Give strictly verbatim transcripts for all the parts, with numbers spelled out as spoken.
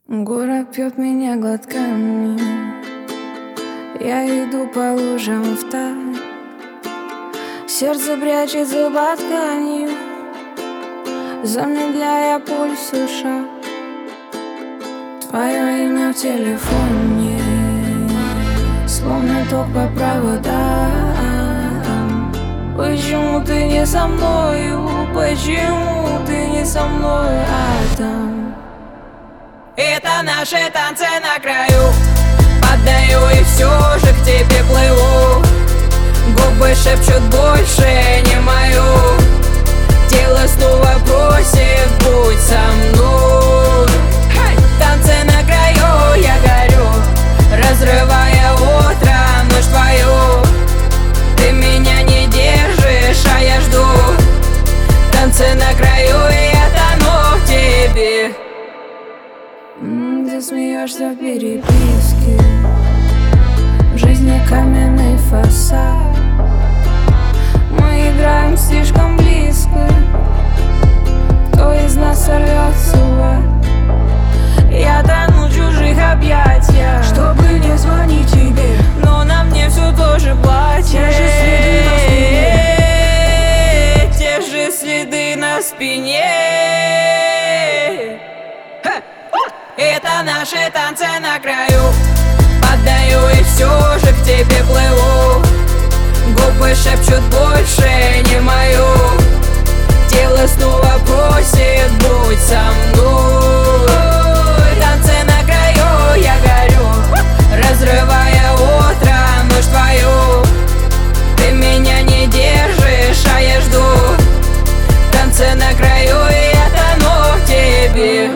Город пьет меня глотками. Я иду по лужам в вталь. Сердце прячется под тканью, замедляя пульс и шаг. Твое имя в телефоне, словно ток по проводам. Почему ты не со мною? Почему ты не со мною, а там? Это наши танцы на краю. Поддаю и все же к тебе плыву. Губы шепчут больше не мою. Тело снова просит, будь со мной. Танцы на краю, я горю, разрывая утро, ночь твою. Ты меня не держишь, а я жду. Танцы на краю, и я тону в тебе. Ты смеешься в переписке, в жизни каменный фасад. Мы играем слишком близко, кто из нас сорвется в ад? Я тону в чужих объятиях, чтобы не звонить тебе, но на мне все тоже платье. Те же следы на спине. Это наши танцы на краю. Поддаю и все же к тебе плыву. Губы шепчут больше не мою. Тело снова просит, будь со мной. Танцы на краю, я горю, разрывая утро, ночь твою. Ты меня не держишь, а я жду. Танцы на краю, и я тону в тебе.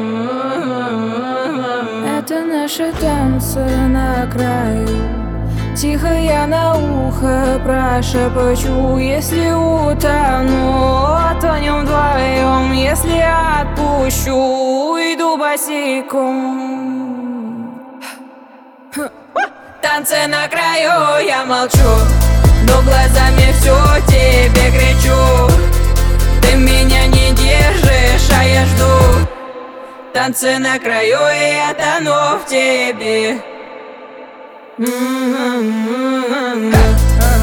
Это наши танцы на краю. Тихо я на ухо прошепочу. Если утону, тонем вдвоем. Если отпущу, уйду босиком. Танцы на краю, я молчу, но глазами все тебе кричу. Ты меня не держишь, а я жду. Танцы на краю, и я тону в тебе. Mm-hmm.